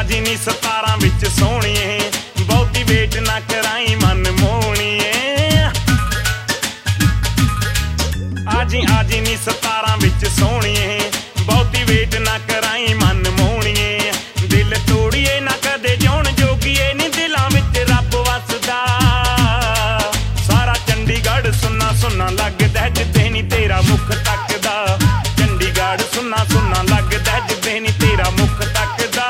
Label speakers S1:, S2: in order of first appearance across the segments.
S1: जी नी 17 विच सोहणीए, बहुती wait ना कराई मन मोहणीए। आजी नी 17 विच सोहणीए, बहुती वेट ना कराई मन मोहणीए। दिल तोड़िए ना कदे जिउण जोगीए नी, दिलां विच रब वसदा। सारा चंडीगढ़ सुन्ना सुन्ना लगदा जिद्दे नी तेरा मुख तकदा। चंडीगढ़ सुन्ना सुन्ना लगदा जिद्दे नी तेरा मुख तकदा।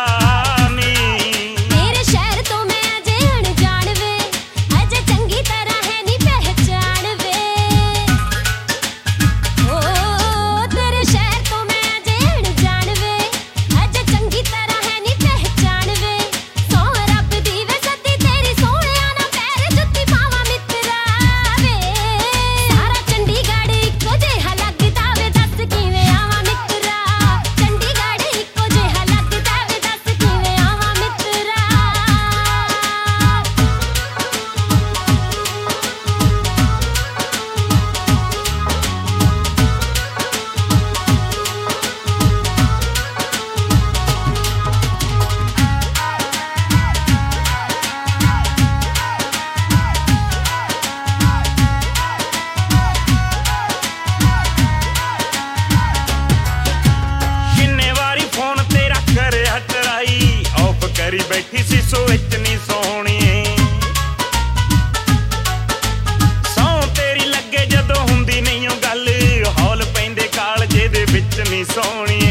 S1: करी बैठी सी सो इतनी सोहणी, सौ तेरी लगे जदों हुंदी नहीं ओ गल, हौल पैंदे कालजे दे विच नी सोहणी।